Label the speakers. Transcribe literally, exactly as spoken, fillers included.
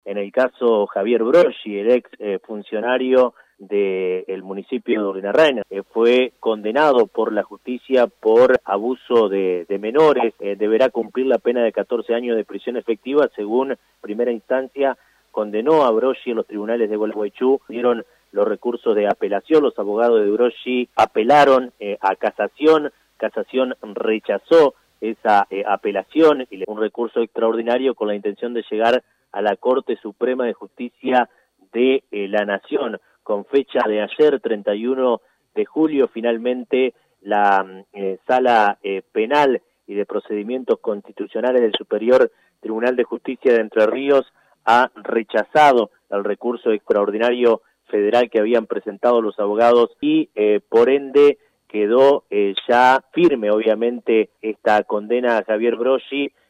Speaker 1: En el caso Javier Broggi, el ex eh, funcionario del municipio de Urdangarin, eh, fue condenado por la justicia por abuso de, de menores, eh, deberá cumplir la pena de catorce años de prisión efectiva, según primera instancia condenó a Broggi en los tribunales de Gualeguaychú. Dieron los recursos de apelación, los abogados de Broggi apelaron eh, a casación, casación rechazó esa eh, apelación y un recurso extraordinario con la intención de llegar a la Corte Suprema de Justicia de eh, la Nación. Con fecha de ayer, treinta y uno de julio, finalmente la eh, Sala eh, Penal y de Procedimientos Constitucionales del Superior Tribunal de Justicia de Entre Ríos ha rechazado el recurso extraordinario federal que habían presentado los abogados y eh, por ende quedó eh, ya firme, obviamente, esta condena a Javier Broggi